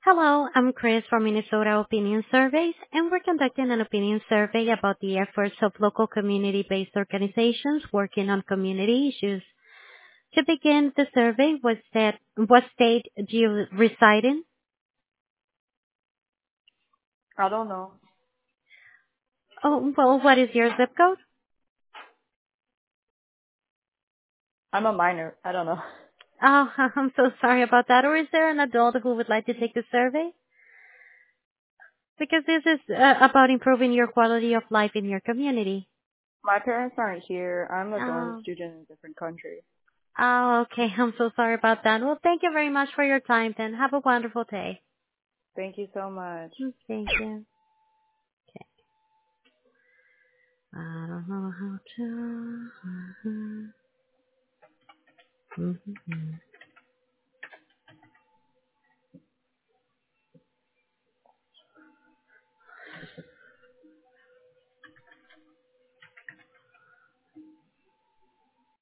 Hello, I'm Chris from Minnesota Opinion Surveys, and we're conducting an opinion survey about the efforts of local community-based organizations working on community issues. To begin the survey, what state do you reside in? I don't know. Oh, well, what is your zip code? I'm a minor. I don't know. Oh, I'm so sorry about that. Or is there an adult who would like to take the survey? Because this is about improving your quality of life in your community. My parents aren't here. I'm a dorm Oh, student in a different country. oh, okay. I'm so sorry about that. Well, thank you very much for your time, then. Have a wonderful day. Thank you so much. Thank you. Okay. I don't know how to.